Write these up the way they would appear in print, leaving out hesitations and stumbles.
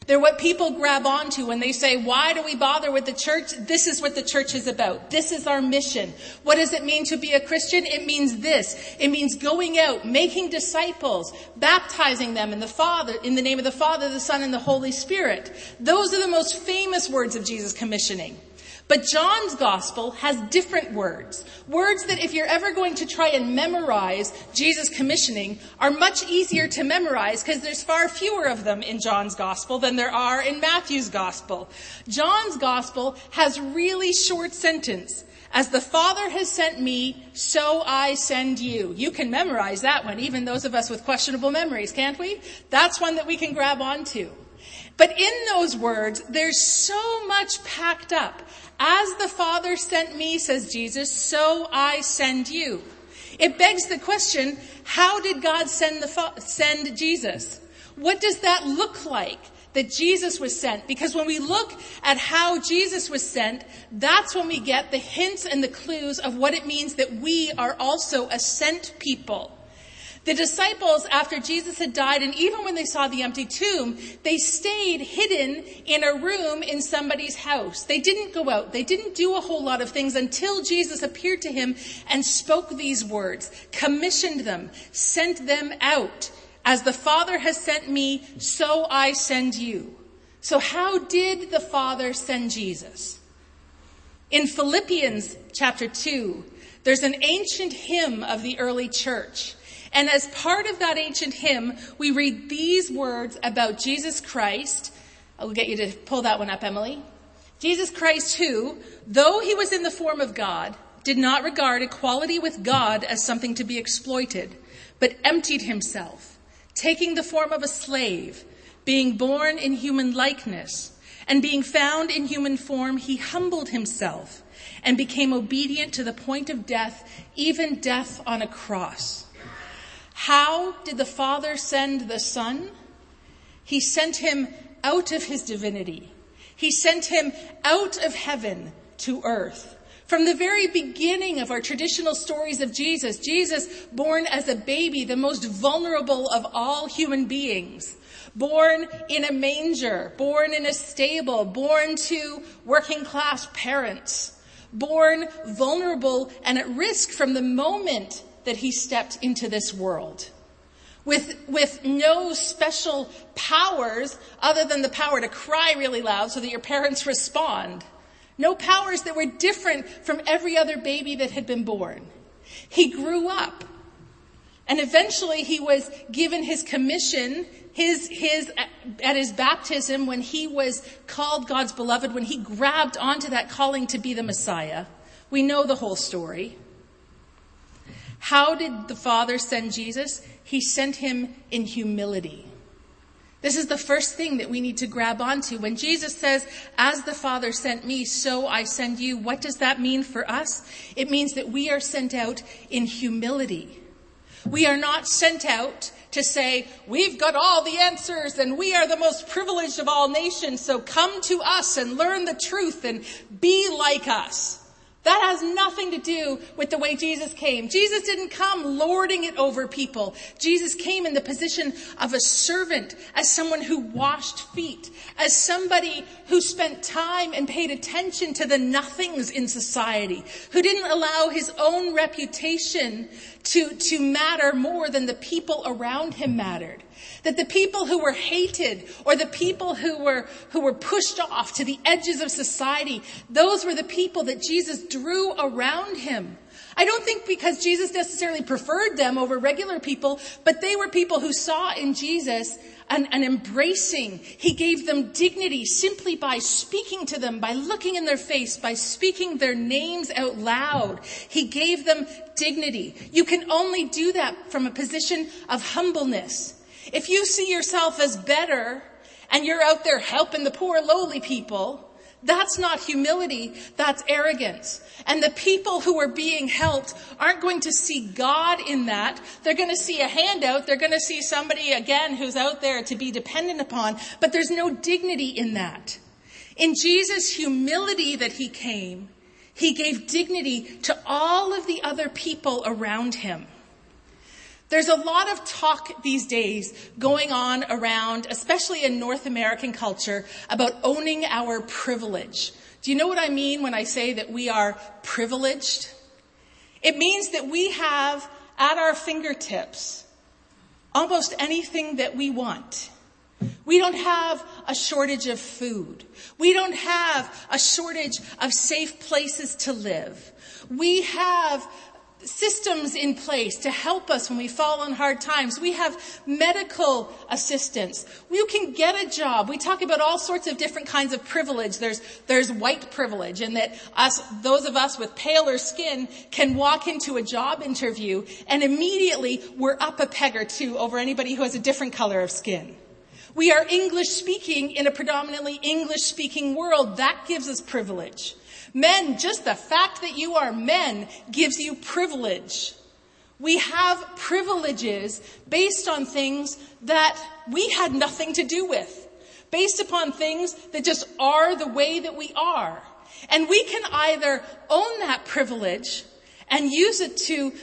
They're what people grab onto when they say, why do we bother with the church? This is what the church is about. This is our mission. What does it mean to be a Christian? It means this. It means going out, making disciples, baptizing them in the name of the Father, the Son, and the Holy Spirit. Those are the most famous words of Jesus' commissioning. But John's gospel has different words. Words that if you're ever going to try and memorize Jesus' commissioning are much easier to memorize because there's far fewer of them in John's gospel than there are in Matthew's gospel. John's gospel has really short sentence. As the Father has sent me, so I send you. You can memorize that one, even those of us with questionable memories, can't we? That's one that we can grab onto. But in those words, there's so much packed up. As the Father sent me, says Jesus, so I send you. It begs the question, how did God send Jesus? What does that look like, that Jesus was sent? Because when we look at how Jesus was sent, that's when we get the hints and the clues of what it means that we are also a sent people. The disciples, after Jesus had died, and even when they saw the empty tomb, they stayed hidden in a room in somebody's house. They didn't go out. They didn't do a whole lot of things until Jesus appeared to him and spoke these words, commissioned them, sent them out. As the Father has sent me, so I send you. So how did the Father send Jesus? In Philippians chapter 2, there's an ancient hymn of the early church. And as part of that ancient hymn, we read these words about Jesus Christ. I'll get you to pull that one up, Emily. Jesus Christ who, though he was in the form of God, did not regard equality with God as something to be exploited, but emptied himself, taking the form of a slave, being born in human likeness, and being found in human form, he humbled himself and became obedient to the point of death, even death on a cross. How did the Father send the Son? He sent him out of his divinity. He sent him out of heaven to earth. From the very beginning of our traditional stories of Jesus, Jesus born as a baby, the most vulnerable of all human beings, born in a manger, born in a stable, born to working class parents, born vulnerable and at risk from the moment that he stepped into this world. With no special powers other than the power to cry really loud so that your parents respond. No powers that were different from every other baby that had been born. He grew up. And eventually he was given his commission, at his baptism when he was called God's beloved, when he grabbed onto that calling to be the Messiah. We know the whole story. How did the Father send Jesus? He sent him in humility. This is the first thing that we need to grab onto. When Jesus says, as the Father sent me, so I send you, what does that mean for us? It means that we are sent out in humility. We are not sent out to say, we've got all the answers and we are the most privileged of all nations, so come to us and learn the truth and be like us. That has nothing to do with the way Jesus came. Jesus didn't come lording it over people. Jesus came in the position of a servant, as someone who washed feet, as somebody who spent time and paid attention to the nothings in society, who didn't allow his own reputation to matter more than the people around him mattered. That the people who were hated or the people who were pushed off to the edges of society, those were the people that Jesus drew around him. I don't think because Jesus necessarily preferred them over regular people, but they were people who saw in Jesus an embracing. He gave them dignity simply by speaking to them, by looking in their face, by speaking their names out loud. He gave them dignity. You can only do that from a position of humbleness. If you see yourself as better and you're out there helping the poor lowly people, that's not humility, that's arrogance. And the people who are being helped aren't going to see God in that. They're going to see a handout. They're going to see somebody, again, who's out there to be dependent upon. But there's no dignity in that. In Jesus' humility that he came, he gave dignity to all of the other people around him. There's a lot of talk these days going on around, especially in North American culture, about owning our privilege. Do you know what I mean when I say that we are privileged? It means that we have at our fingertips almost anything that we want. We don't have a shortage of food. We don't have a shortage of safe places to live. We have systems in place to help us when we fall on hard times. We have medical assistance. You can get a job. We talk about all sorts of different kinds of privilege. There's white privilege, in that those of us with paler skin can walk into a job interview and immediately we're up a peg or two over anybody who has a different color of skin. We are English speaking in a predominantly English speaking world. That gives us privilege. Men, just the fact that you are men gives you privilege. We have privileges based on things that we had nothing to do with, based upon things that just are the way that we are. And we can either own that privilege and use it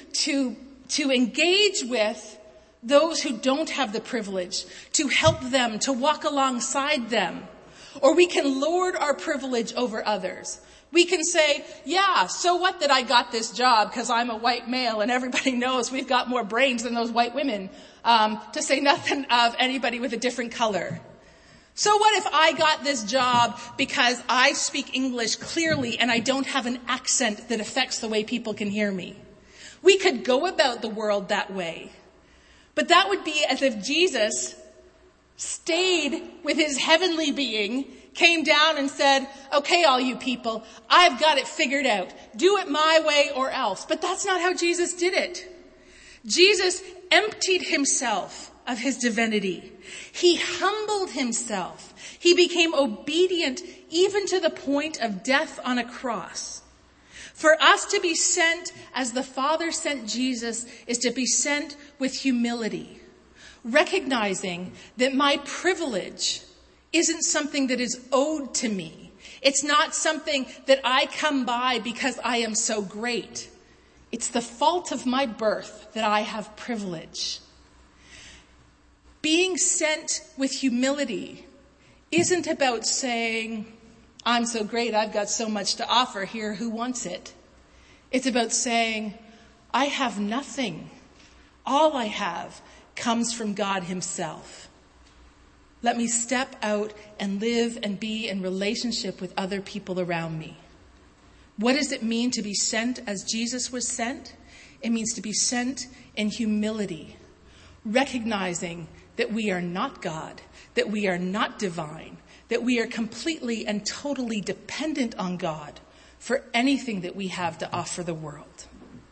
to engage with those who don't have the privilege, to help them, to walk alongside them. Or we can lord our privilege over others. We can say, yeah, so what that I got this job because I'm a white male and everybody knows we've got more brains than those white women, to say nothing of anybody with a different color. So what if I got this job because I speak English clearly and I don't have an accent that affects the way people can hear me? We could go about the world that way. But that would be as if Jesus stayed with his heavenly being, came down and said, okay, all you people, I've got it figured out. Do it my way or else. But that's not how Jesus did it. Jesus emptied himself of his divinity. He humbled himself. He became obedient even to the point of death on a cross. For us to be sent as the Father sent Jesus is to be sent with humility, recognizing that my privilege isn't something that is owed to me. It's not something that I come by because I am so great. It's the fault of my birth that I have privilege. Being sent with humility isn't about saying, I'm so great, I've got so much to offer here, who wants it? It's about saying, I have nothing. All I have comes from God himself. Let me step out and live and be in relationship with other people around me. What does it mean to be sent as Jesus was sent? It means to be sent in humility, recognizing that we are not God, that we are not divine, that we are completely and totally dependent on God for anything that we have to offer the world.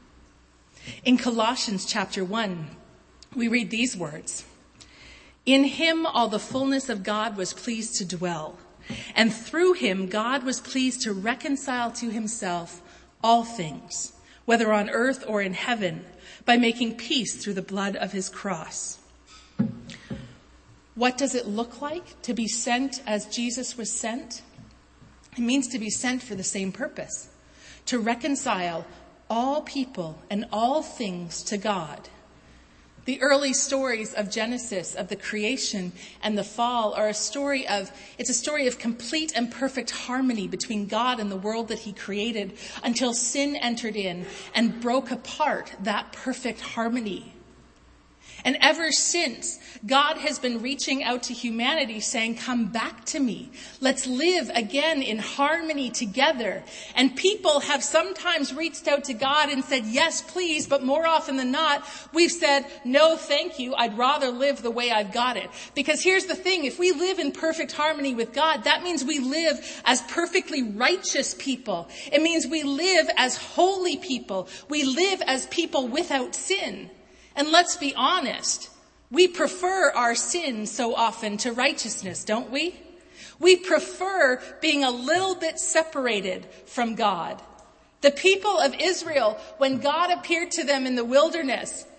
In Colossians chapter 1, we read these words. In him all the fullness of God was pleased to dwell, and through him God was pleased to reconcile to himself all things, whether on earth or in heaven, by making peace through the blood of his cross. What does it look like to be sent as Jesus was sent? It means to be sent for the same purpose, to reconcile all people and all things to God. The early stories of Genesis, of the creation and the fall, it's a story of complete and perfect harmony between God and the world that he created until sin entered in and broke apart that perfect harmony. And ever since, God has been reaching out to humanity saying, come back to me. Let's live again in harmony together. And people have sometimes reached out to God and said, yes, please. But more often than not, we've said, no, thank you. I'd rather live the way I've got it. Because here's the thing. If we live in perfect harmony with God, that means we live as perfectly righteous people. It means we live as holy people. We live as people without sin. And let's be honest, we prefer our sin so often to righteousness, don't we? We prefer being a little bit separated from God. The people of Israel, when God appeared to them in the wilderness,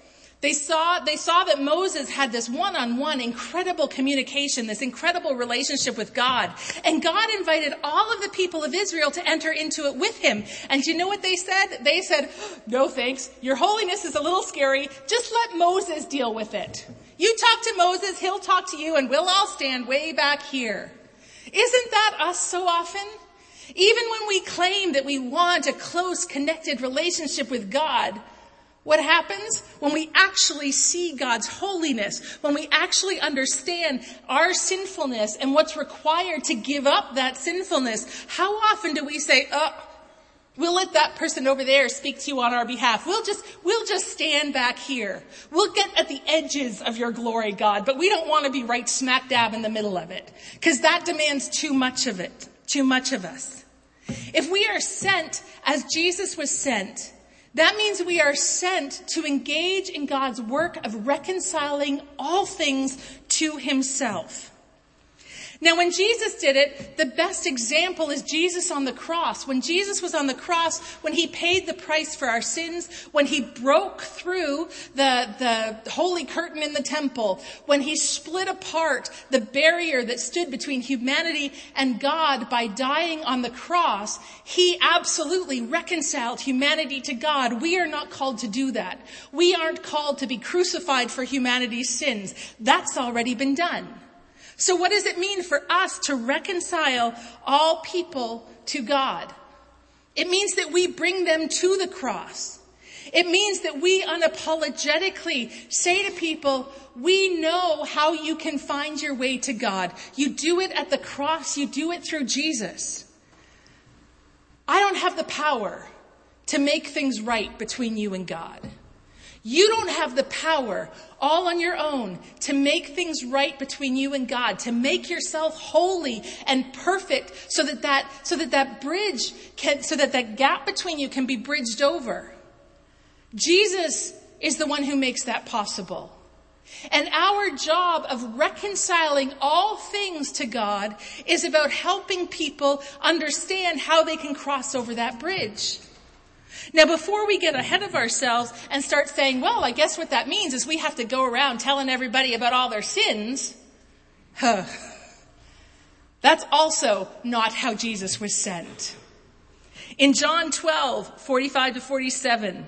They saw that Moses had this one-on-one incredible communication, this incredible relationship with God. And God invited all of the people of Israel to enter into it with him. And you know what they said? They said, no thanks. Your holiness is a little scary. Just let Moses deal with it. You talk to Moses, he'll talk to you, and we'll all stand way back here. Isn't that us so often? Even when we claim that we want a close, connected relationship with God, what happens when we actually see God's holiness, when we actually understand our sinfulness and what's required to give up that sinfulness? How often do we say, we'll let that person over there speak to you on our behalf. We'll just stand back here. We'll get at the edges of your glory, God, but we don't want to be right smack dab in the middle of it, because that demands too much of it, too much of us. If we are sent as Jesus was sent, that means we are sent to engage in God's work of reconciling all things to himself. Now, when Jesus did it, the best example is Jesus on the cross. When Jesus was on the cross, when he paid the price for our sins, when he broke through the holy curtain in the temple, when he split apart the barrier that stood between humanity and God by dying on the cross, he absolutely reconciled humanity to God. We are not called to do that. We aren't called to be crucified for humanity's sins. That's already been done. So what does it mean for us to reconcile all people to God? It means that we bring them to the cross. It means that we unapologetically say to people, we know how you can find your way to God. You do it at the cross. You do it through Jesus. I don't have the power to make things right between you and God. You don't have the power all on your own to make things right between you and God, to make yourself holy and perfect so that that gap between you can be bridged over. Jesus is the one who makes that possible. And our job of reconciling all things to God is about helping people understand how they can cross over that bridge. Now, before we get ahead of ourselves and start saying, well, I guess what that means is we have to go around telling everybody about all their sins, that's also not how Jesus was sent. In John 12:45-47,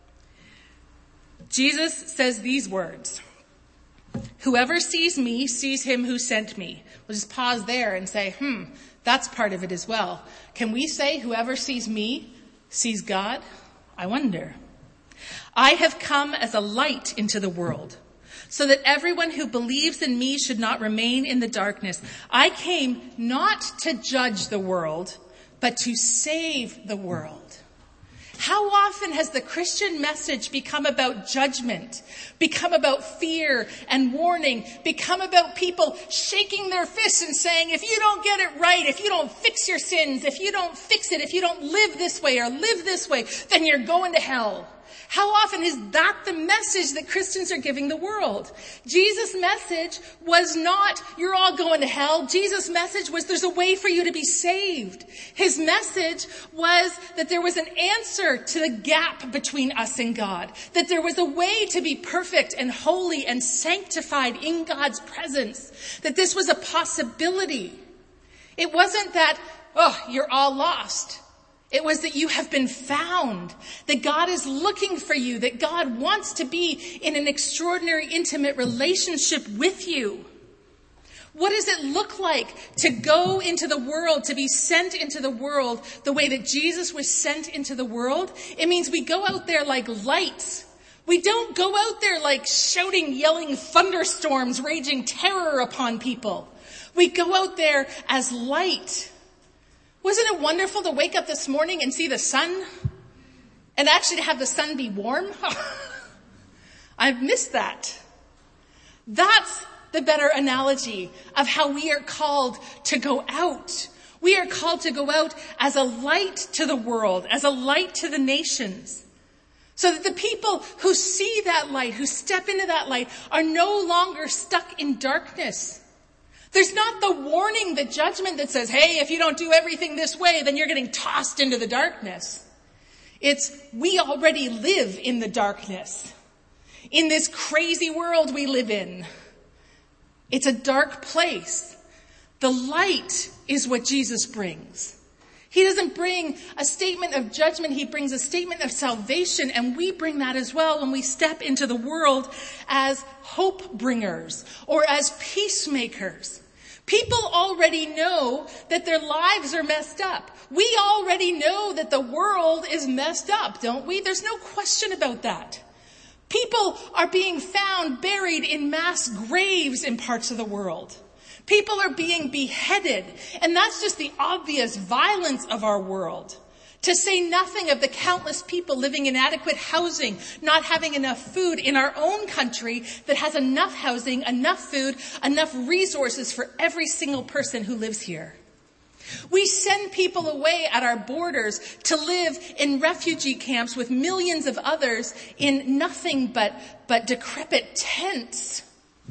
Jesus says these words, whoever sees me sees him who sent me. We'll just pause there and say, that's part of it as well. Can we say whoever sees me sees God? I wonder. I have come as a light into the world, so that everyone who believes in me should not remain in the darkness. I came not to judge the world, but to save the world. How often has the Christian message become about judgment, become about fear and warning, become about people shaking their fists and saying, if you don't get it right, if you don't fix your sins, if you don't fix it, if you don't live this way or live this way, then you're going to hell. How often is that the message that Christians are giving the world? Jesus' message was not, you're all going to hell. Jesus' message was, there's a way for you to be saved. His message was that there was an answer to the gap between us and God. That there was a way to be perfect and holy and sanctified in God's presence. That this was a possibility. It wasn't that, you're all lost. It was that you have been found, that God is looking for you, that God wants to be in an extraordinary, intimate relationship with you. What does it look like to go into the world, to be sent into the world the way that Jesus was sent into the world? It means we go out there like lights. We don't go out there like shouting, yelling thunderstorms, raging terror upon people. We go out there as light. Wasn't it wonderful to wake up this morning and see the sun? And actually to have the sun be warm? I've missed that. That's the better analogy of how we are called to go out. We are called to go out as a light to the world, as a light to the nations. So that the people who see that light, who step into that light, are no longer stuck in darkness. There's not the warning, the judgment that says, hey, if you don't do everything this way, then you're getting tossed into the darkness. It's, we already live in the darkness. in this crazy world we live in. It's a dark place. The light is what Jesus brings. He doesn't bring a statement of judgment. He brings a statement of salvation, and we bring that as well when we step into the world as hope bringers or as peacemakers. People already know that their lives are messed up. We already know that the world is messed up, don't we? There's no question about that. People are being found buried in mass graves in parts of the world. People are being beheaded, and that's just the obvious violence of our world. To say nothing of the countless people living in inadequate housing, not having enough food in our own country that has enough housing, enough food, enough resources for every single person who lives here. We send people away at our borders to live in refugee camps with millions of others in nothing but decrepit tents.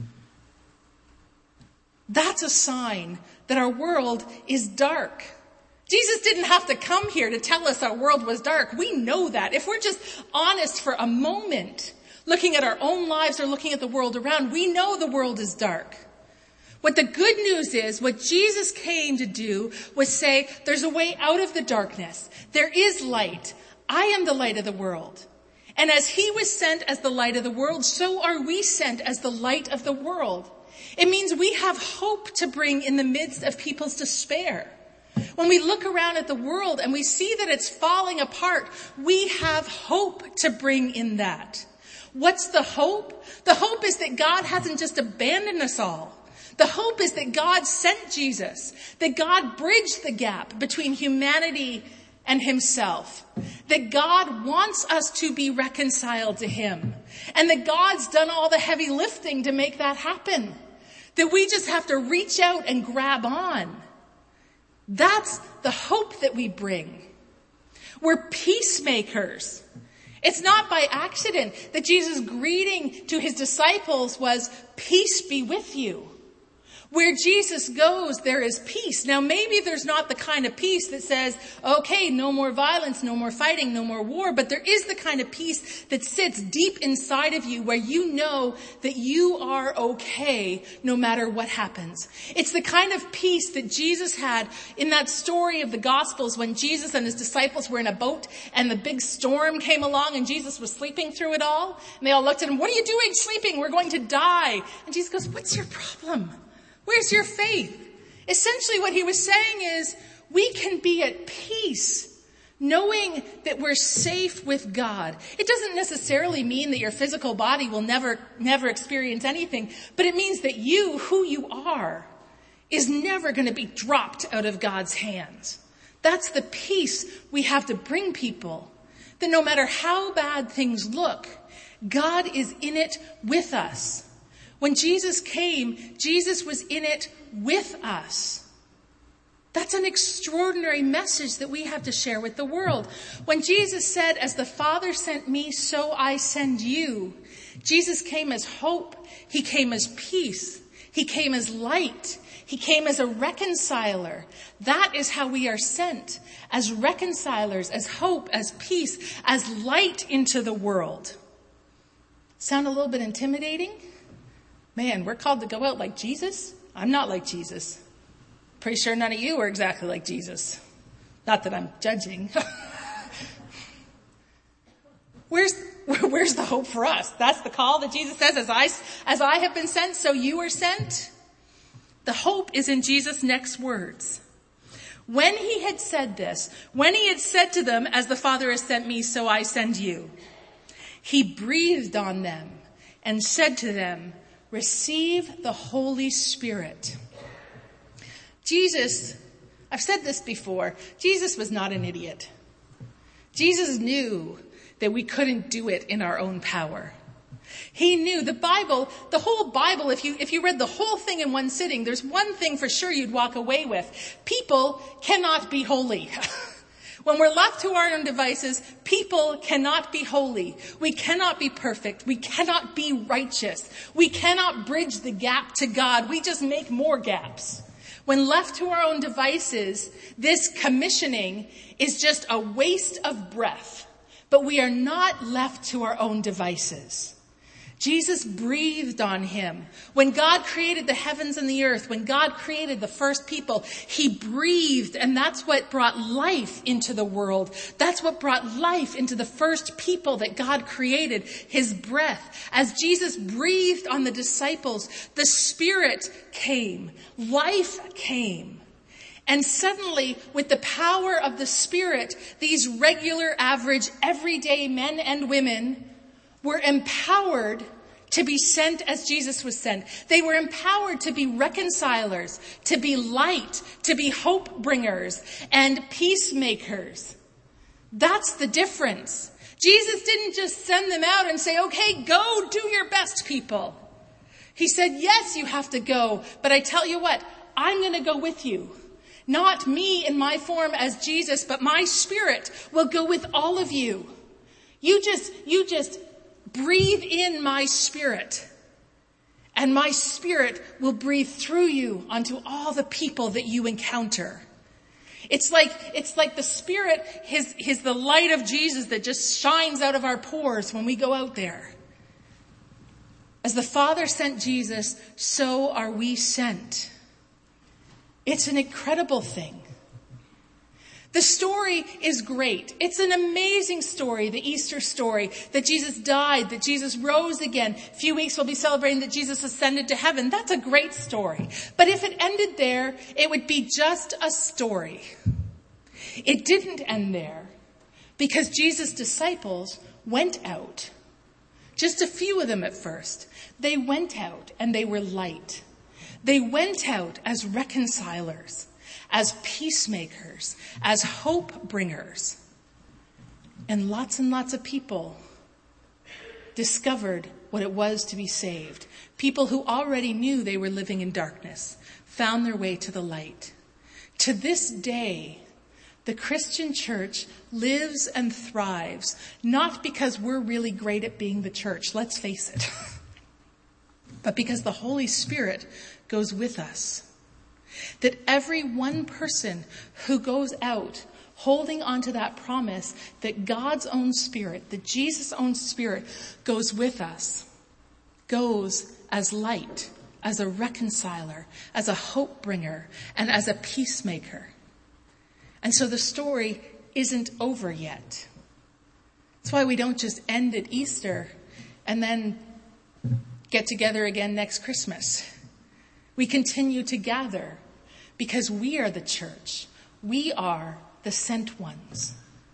That's a sign that our world is dark. Jesus didn't have to come here to tell us our world was dark. We know that. If we're just honest for a moment, looking at our own lives or looking at the world around, we know the world is dark. What the good news is, what Jesus came to do was say, there's a way out of the darkness. There is light. I am the light of the world. And as he was sent as the light of the world, so are we sent as the light of the world. It means we have hope to bring in the midst of people's despair. When we look around at the world and we see that it's falling apart, we have hope to bring in that. What's the hope? The hope is that God hasn't just abandoned us all. The hope is that God sent Jesus, that God bridged the gap between humanity and himself, that God wants us to be reconciled to him, and that God's done all the heavy lifting to make that happen, that we just have to reach out and grab on. That's the hope that we bring. We're peacemakers. It's not by accident that Jesus' greeting to his disciples was, "Peace be with you." Where Jesus goes, there is peace. Now, maybe there's not the kind of peace that says, okay, no more violence, no more fighting, no more war, but there is the kind of peace that sits deep inside of you where you know that you are okay no matter what happens. It's the kind of peace that Jesus had in that story of the Gospels when Jesus and his disciples were in a boat and the big storm came along and Jesus was sleeping through it all. And they all looked at him, "What are you doing sleeping? We're going to die." And Jesus goes, "What's your problem? Where's your faith?" Essentially what he was saying is, we can be at peace knowing that we're safe with God. It doesn't necessarily mean that your physical body will never experience anything, but it means that you, who you are, is never going to be dropped out of God's hands. That's the peace we have to bring people. That no matter how bad things look, God is in it with us. When Jesus came, Jesus was in it with us. That's an extraordinary message that we have to share with the world. When Jesus said, "As the Father sent me, so I send you," Jesus came as hope. He came as peace. He came as light. He came as a reconciler. That is how we are sent, as reconcilers, as hope, as peace, as light into the world. Sound a little bit intimidating? Man, we're called to go out like Jesus? I'm not like Jesus. Pretty sure none of you are exactly like Jesus. Not that I'm judging. Where's the hope for us? That's the call that Jesus says, as I have been sent, so you are sent. The hope is in Jesus' next words. When he had said this, when he had said to them, "As the Father has sent me, so I send you," he breathed on them and said to them, "Receive the Holy Spirit." Jesus, I've said this before, Jesus was not an idiot. Jesus knew that we couldn't do it in our own power. He knew the Bible, the whole Bible, if you read the whole thing in one sitting, there's one thing for sure you'd walk away with. People cannot be holy. When we're left to our own devices, people cannot be holy. We cannot be perfect. We cannot be righteous. We cannot bridge the gap to God. We just make more gaps. When left to our own devices, this commissioning is just a waste of breath. But we are not left to our own devices. Jesus breathed on him. When God created the heavens and the earth, when God created the first people, he breathed, and that's what brought life into the world. That's what brought life into the first people that God created, his breath. As Jesus breathed on the disciples, the Spirit came, life came. And suddenly, with the power of the Spirit, these regular, average, everyday men and women were empowered to be sent as Jesus was sent. They were empowered to be reconcilers, to be light, to be hope bringers and peacemakers. That's the difference. Jesus didn't just send them out and say, okay, go do your best, people. He said, yes, you have to go, but I tell you what, I'm going to go with you. Not me in my form as Jesus, but my Spirit will go with all of you. You just breathe in my Spirit, and my Spirit will breathe through you onto all the people that you encounter. It's like the Spirit is the light of Jesus that just shines out of our pores when we go out there. As the Father sent Jesus, so are we sent. It's an incredible thing. The story is great. It's an amazing story, the Easter story, that Jesus died, that Jesus rose again. A few weeks we'll be celebrating that Jesus ascended to heaven. That's a great story. But if it ended there, it would be just a story. It didn't end there because Jesus' disciples went out. Just a few of them at first. They went out and they were light. They went out as reconcilers, as peacemakers, as hope bringers. And lots of people discovered what it was to be saved. People who already knew they were living in darkness found their way to the light. To this day, the Christian church lives and thrives, not because we're really great at being the church, let's face it, but because the Holy Spirit goes with us. That every one person who goes out holding on to that promise that God's own Spirit, that Jesus' own Spirit goes with us, goes as light, as a reconciler, as a hope bringer, and as a peacemaker. And so the story isn't over yet. That's why we don't just end at Easter and then get together again next Christmas. We continue to gather because we are the church. We are the sent ones.